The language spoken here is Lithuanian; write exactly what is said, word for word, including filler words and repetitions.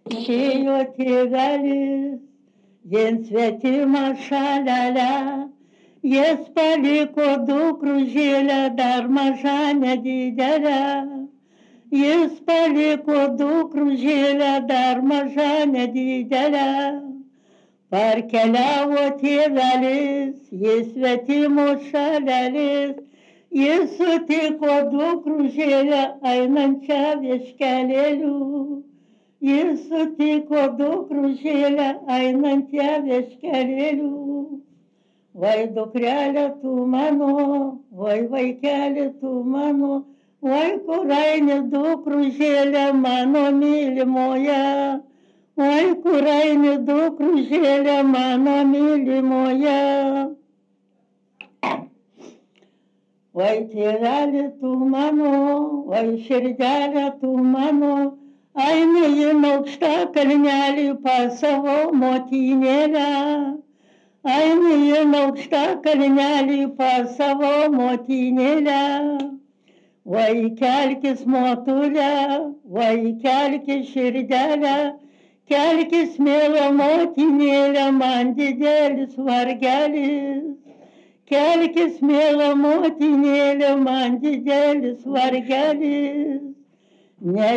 Išėjo tėvelis, vien svetimą šalelę, jis paliko dukružėlę dar mažą nedidelę. Jis paliko dukružėlę dar mažą nedidelę. Parkeliavo tėvelis, jis svetimo šalelis, jis sutiko dukružėlę einančią vieškelėliu. Jis sutiko dukružėlę einančią vieškelėliu. Vai dukrelė tu mano, vai vaikelė tu mano, vai kur eini dukružėlė mano mylimoje. Vai kur eini dukružėlė mano mylimoje. Vai tėvelė tu mano, vai širdelė tu mano, eini į aukštą kalnelį pas savo motinėlę. Eini į aukštą kalnelį pas savo motinėlę. Vai kelkis motulę, vai kelkis širdelę, kelkis mėla motinėlė, man didelis vargelis. Kelkis mėla motinėlė, man didelis vargelis. Ne